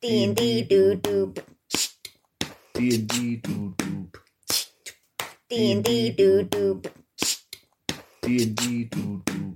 D&D doo doo. D&D doo doo. D&D doo doo. D&D doo doo.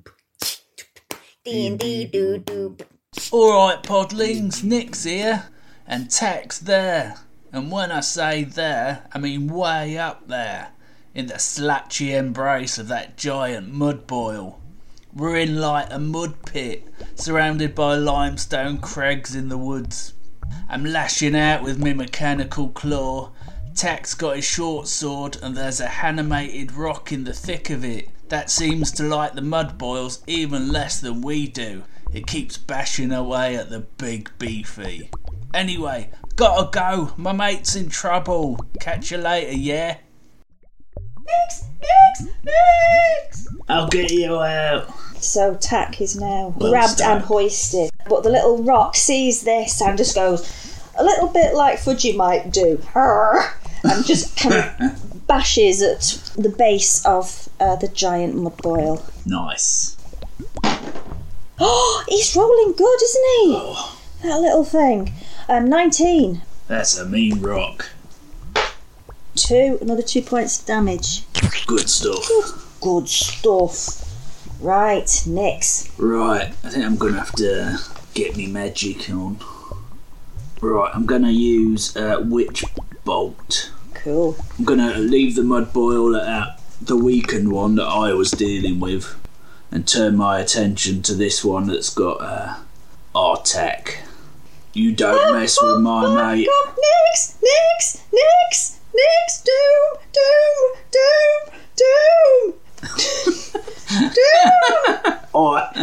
D&D doo doo. Alright, podlings, Nick's here, and Tack's there. And when I say there, I mean way up there, in the slatchy embrace of that giant mud boil. We're in like a mud pit, surrounded by limestone crags in the woods. I'm lashing out with my mechanical claw. Tack's got his short sword, and there's a animated rock in the thick of it that seems to like the mud boils even less than we do. It keeps bashing away at the big beefy. Anyway, gotta go. My mate's in trouble. Catch you later, yeah? Nix! I'll get you out. So Tack is now Well grabbed done. and hoisted. But the little rock sees this and just goes a little bit like Fudgy might do. And just kind of bashes at the base of the giant mud boil. Nice. Oh, he's rolling good, isn't he? Oh, That little thing. 19. that's a mean rock. 2. Another 2 points of damage. Good stuff. Good stuff. Right, Nix. Right, I think I'm gonna have to get me magic on. Right, I'm gonna use Witch Bolt. Cool. I'm gonna leave the mud boil at the weakened one that I was dealing with and turn my attention to this one that's got Artek. You don't mess with my mate. God, Nix! Doom! Alright.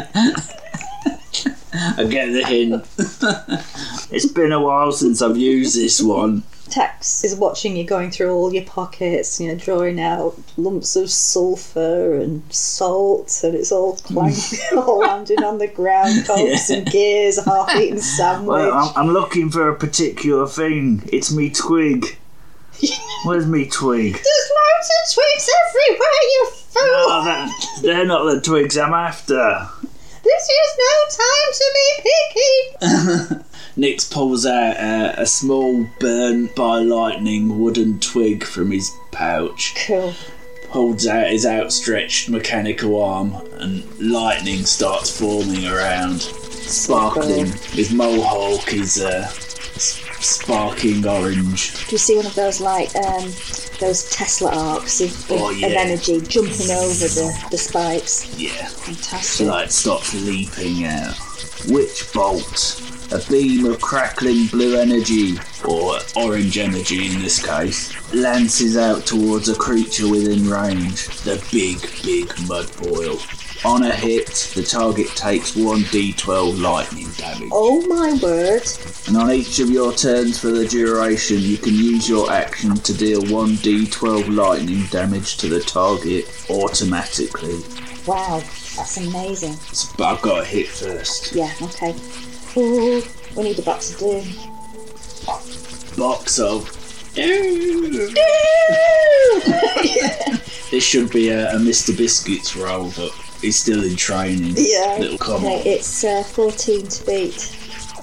I get the hint. It's been a while since I've used this one. Tex is watching you going through all your pockets, drawing out lumps of sulphur and salt, and it's all clanking, all landing on the ground, cogs and gears, a half-eaten sandwich. Well, I'm looking for a particular thing. It's me twig. Where's me twig? There's loads of twigs everywhere, you fool! Oh, they're not the twigs I'm after. This is no time to be picky! Nix pulls out a small burnt by lightning wooden twig from his pouch, Cool. holds out his outstretched mechanical arm, and lightning starts forming around, sparkling. His mohawk is sparking orange. Do you see one of those those Tesla arcs of energy jumping over the spikes? Yeah, Fantastic. starts leaping out. Witch Bolt. A beam of crackling blue energy, or orange energy in this case, lances out towards a creature within range, the big mud boil. On a hit, the target takes 1d12 lightning damage. Oh my word. And on each of your turns for the duration, you can use your action to deal 1d12 lightning damage to the target automatically. Wow, that's amazing. But I've got to hit first. Yeah, okay. Ooh, we need a box of doom. Box of... This should be a Mr. Biscuits roll, but he's still in training. Yeah. Little come on. It's 14 to beat.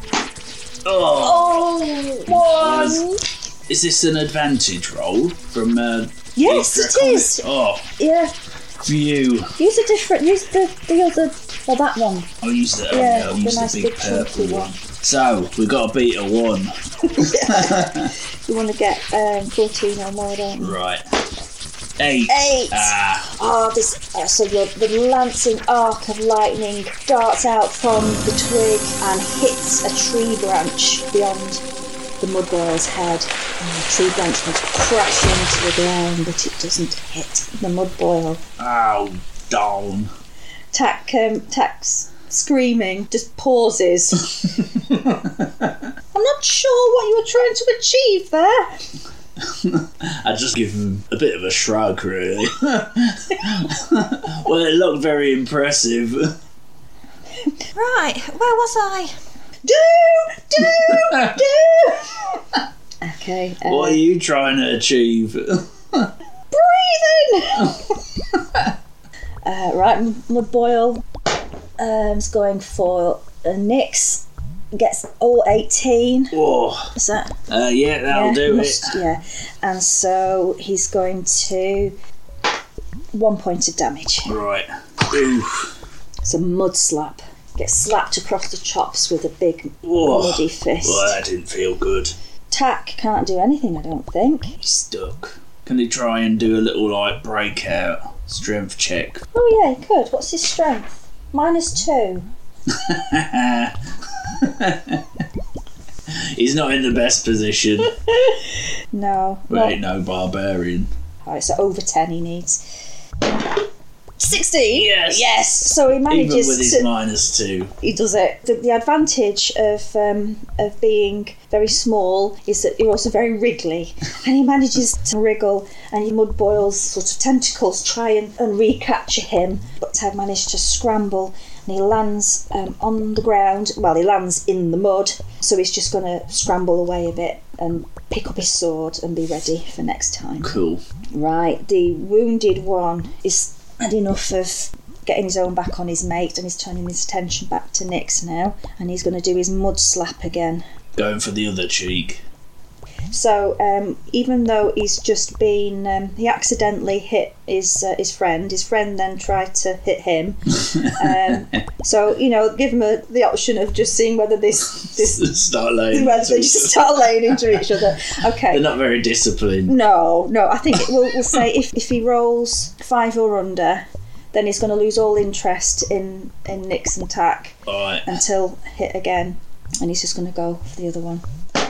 Oh! Oh, 1! Is this an advantage roll from... Yes, the it Draconic? is. Oh, Yeah, phew. use the other, or that one. I'll use the, Yeah, I'll the use nice the big big purple chunky one. one. So, we've got to beat a 1. You want to get 14 or more, don't you? Right. 8. 8. Ah, Oh, this. So the lancing arc of lightning darts out from the twig and hits a tree branch beyond the mud boil's head. And the tree branch goes crashing to the ground, but it doesn't hit the mud boil. oh, darn. Tack's screaming just pauses. I'm not sure what you were trying to achieve there. I just give him a bit of a shrug, really. Well, it looked very impressive. Right, where was I? Do! Okay. What are you trying to achieve? Breathing! Right, Mud Boil is going for Nix. gets all 18. Oh, Is that? yeah, that'll do it. Yeah. And so he's going to 1 point of damage. Right. Ooh. It's a mud slap. Gets slapped across the chops with a big muddy fist. Well, that didn't feel good. Tack can't do anything, I don't think. He's stuck. Can he try and do a little, like, breakout strength check? Oh yeah, he could. What's his strength? -2. He's not in the best position. No. We ain't no barbarian. Alright, so over 10 he needs. 16. Yes. So he manages Even with his -2. He does it. The advantage of being very small is that you're also very wriggly, and he manages to wriggle, and your mud boils sort of tentacles try and recapture him, but Ted managed to scramble, and he lands on the ground. Well, he lands in the mud, so he's just going to scramble away a bit and pick up his sword and be ready for next time. Cool. Right, the wounded one is had enough of getting his own back on his mate, and he's turning his attention back to Nyx now, and he's going to do his mud slap again. Going for the other cheek. So even though he's just been he accidentally hit his friend then tried to hit him. So give him the option of just seeing whether this start laying whether they just start laying into each other. Okay, they're not very disciplined. No, I think we'll say if he rolls 5 or under, then he's going to lose all interest in Nyx and Tack. Alright. Until hit again, and he's just going to go for the other one.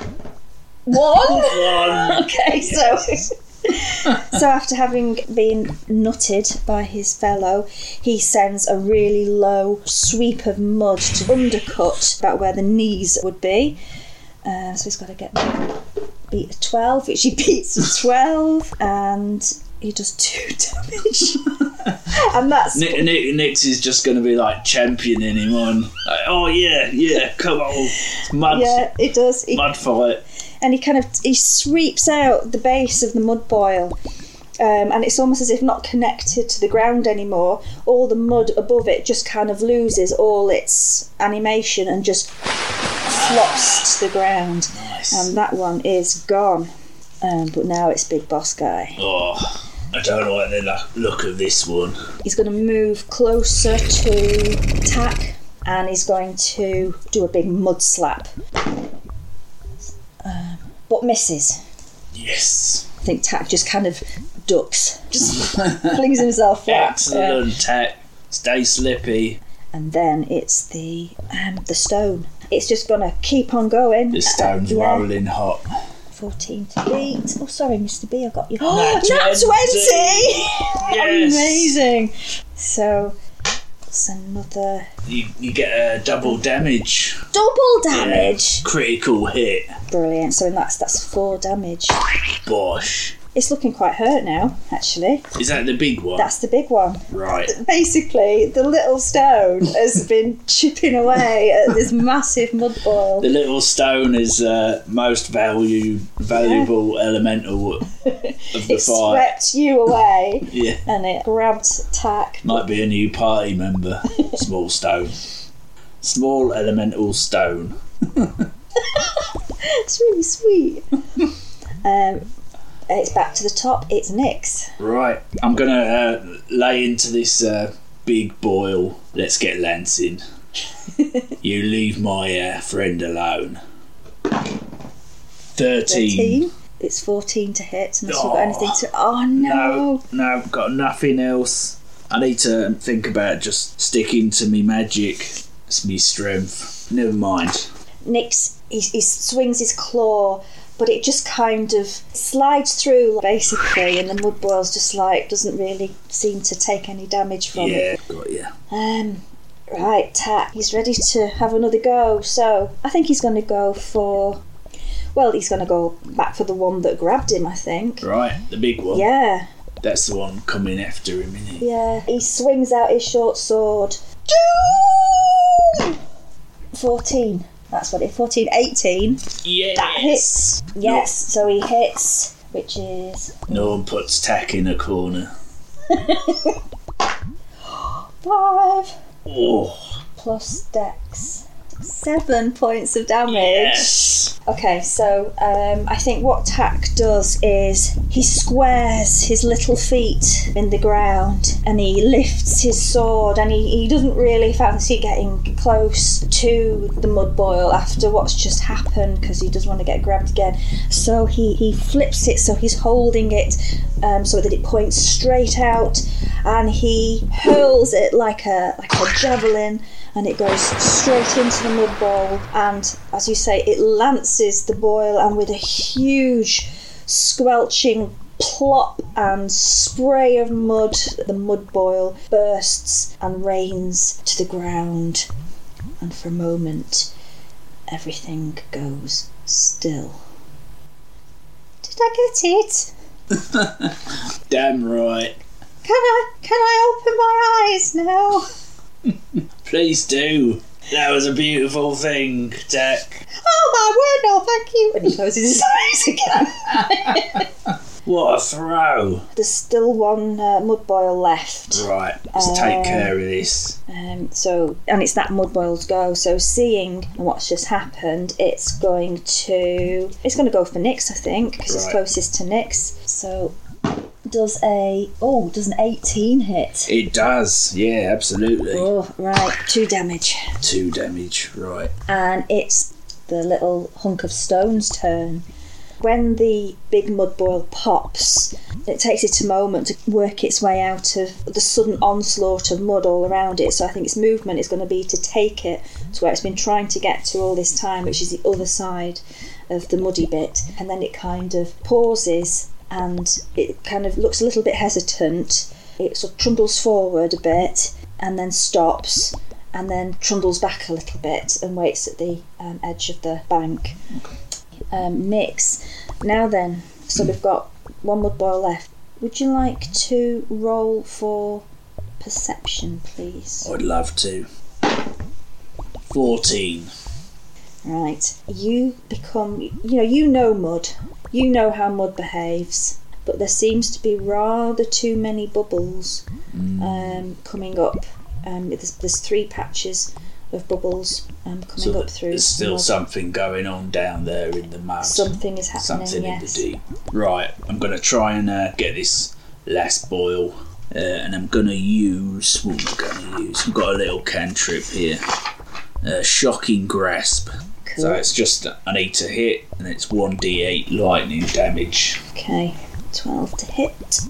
1. Okay, yes. So after having been nutted by his fellow, he sends a really low sweep of mud to undercut about where the knees would be. So he's got to beat a 12, which he beats a 12, and he does 2 damage. And that's Nyx is just going to be like championing him on. Like, oh yeah, come on, it's mud. Yeah, it does. Mud fight. And he sweeps out the base of the mud boil, and it's almost as if not connected to the ground anymore. All the mud above it just kind of loses all its animation and just flops to the ground. Nice. And that one is gone. But now it's Big Boss Guy. Oh, I don't like the look of this one. He's going to move closer to Tack, and he's going to do a big mud slap. But misses. Yes. I think Tack just kind of ducks, just flings himself flat. Excellent, Tack. Stay slippy. And then it's the stone. It's just gonna keep on going. The stone's rolling hot. 14 to beat. Oh, sorry, Mr. B, I got you. Nat 20! Yes. Amazing. So it's another. You get a double damage. Double damage. Yeah. Critical hit. Brilliant. So that's 4 damage. Bosh. It's looking quite hurt now, actually. Is that the big one? That's the big one. Right. Basically, the little stone has been chipping away at this massive mud boil. The little stone is most valuable elemental of the It fight. swept you away. Yeah. And it grabbed Tack. Might be a new party member. Small stone. Small elemental stone. It's really sweet. It's back to the top. It's Nyx. Right. I'm going to lay into this big boil. Let's get lancing. You leave my friend alone. 13. It's 14 to hit, unless you've got anything to. Oh no, got nothing else. I need to think about just sticking to me magic. It's me strength. Never mind. Nyx, he swings his claw, but it just kind of slides through basically, and the mud boil's just like doesn't really seem to take any damage from it. Yeah, got you. Right, Tack. He's ready to have another go. So I think he's going to go for. Well, he's going to go back for the one that grabbed him, I think. Right, the big one. Yeah. That's the one coming after him, isn't it? Yeah. He swings out his short sword. 14. That's what it. 14, 18. Yes. That hits. Yes. So he hits, which is. No one puts Tack in a corner. 5. Oh. Plus Dex. 7 points of damage. Yes. Okay, so I think what Tack does is he squares his little feet in the ground and he lifts his sword, and he doesn't really fancy getting close to the mud boil after what's just happened because he doesn't want to get grabbed again. So he flips it so he's holding it so that it points straight out, and he hurls it like a javelin, and it goes straight into the mud bowl, and as you say, it lances the boil, and with a huge squelching plop and spray of mud, the mud boil bursts and rains to the ground, and for a moment everything goes still. Did I get it? Damn right. Can I open my eyes now? Please do. That was a beautiful thing, Tack. Oh my word, no, thank you. And he closes his eyes again. What a throw. There's still one mud boil left. Right, let's take care of this. And it's that mud boil's go. So seeing what's just happened, it's going to go for Nyx, I think, because it's Right. closest to Nyx. So does an 18 hit? It does, yeah, absolutely. Oh, right, 2 damage. 2 damage, right. And it's the little hunk of stone's turn. When the big mud boil pops, it takes it a moment to work its way out of the sudden onslaught of mud all around it. So I think its movement is going to be to take it to where it's been trying to get to all this time, which is the other side of the muddy bit. And then it kind of pauses and it kind of looks a little bit hesitant. It sort of trundles forward a bit and then stops and then trundles back a little bit and waits at the edge of the bank. Nyx. Now then, so we've got one mud boil left. Would you like to roll for perception, please? I'd love to. 14. Right. You become, you know mud. You know how mud behaves. But there seems to be rather too many bubbles coming up. There's 3 patches of bubbles coming up through. There's still mud. something going on down there in the mud. Something is happening, Something yes. in the deep. Right, I'm going to try and get this last boil. And I'm going to use... What am I going to use? I've got a little cantrip here. Shocking Grasp. Cool. So it's just, I need to hit, and it's 1d8 lightning damage. Okay. 12 to hit.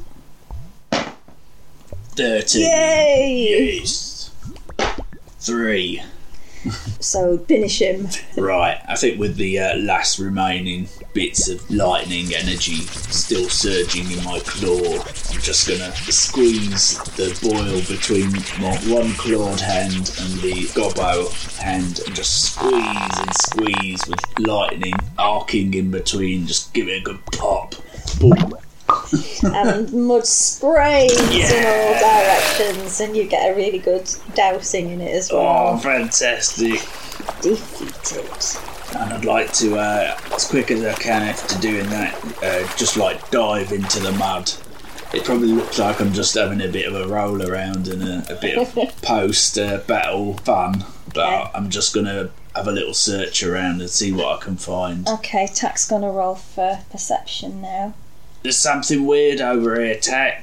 13. Yay! Yes. 3. So finish him. Right, I think with the last remaining bits of lightning energy still surging in my claw, I'm just going to squeeze the boil between my one clawed hand and the gobbo hand and just squeeze with lightning arcing in between, just give it a good pop. Boom. And mud sprays in all directions, and you get a really good dousing in it as Oh, well. fantastic. Defeated. And I'd like to, as quick as I can after doing that, just like dive into the mud. It probably looks like I'm just having a bit of a roll around and a bit of post-battle fun, but Okay. I'm just going to have a little search around and see what I can find. Okay, Tack's gonna roll for perception now. There's something weird over here, Tack.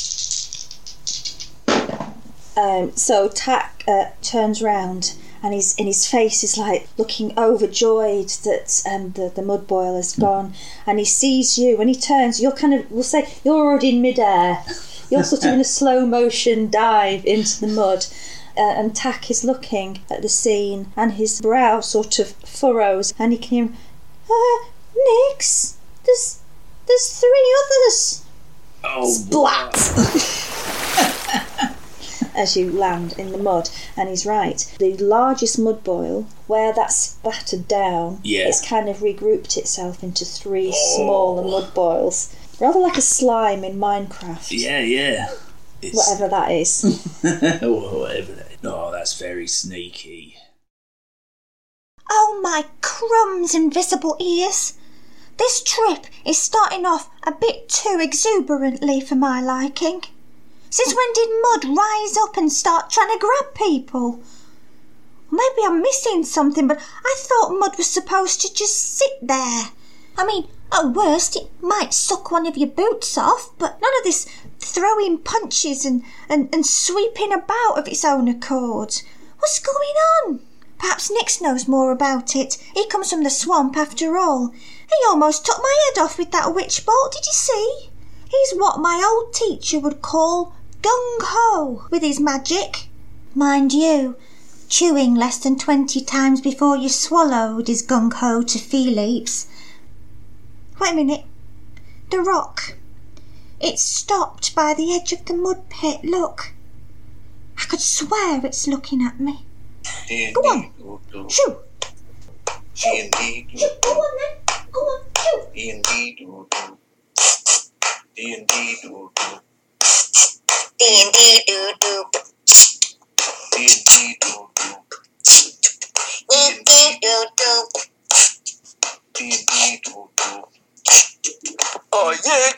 So Tack turns round, and his face is like looking overjoyed that the mud boil has gone, and he sees you. When he turns, we'll say you're already in midair. You're sort of in a slow motion dive into the mud. And Tack is looking at the scene, and his brow sort of furrows, and he can hear him, Nyx, there's 3 others. Oh, Splat! As you land in the mud, and he's right. The largest mud boil, where that's splattered down, Yeah. it's kind of regrouped itself into 3 smaller mud boils, rather like a slime in Minecraft. Yeah. It's, Whatever that is. whatever that is. Oh, that's very sneaky. Oh my crumbs, invisible ears! This trip is starting off a bit too exuberantly for my liking. Since when did mud rise up and start trying to grab people? maybe I'm missing something, but I thought mud was supposed to just sit there. I mean, at worst, it might suck one of your boots off, but none of this throwing punches and sweeping about of its own accord. What's going on? Perhaps Nix knows more about it. He comes from the swamp after all. He almost took my head off with that witch bolt, did you see? He's what my old teacher would call gung-ho with his magic. Mind you, chewing less than 20 times before you swallowed is gung-ho to Philip's. Wait a minute. The rock. It's stopped by the edge of the mud pit, look. I could swear it's looking at me. Go on. Shoo. Shoo. Shoo. Go on then. Go on. Shoo. D&D doo-doo. D&D doo-doo. D&D doo-doo. D&D doo-doo. D&D doo-doo. D&D doo-doo. Oh, yeah.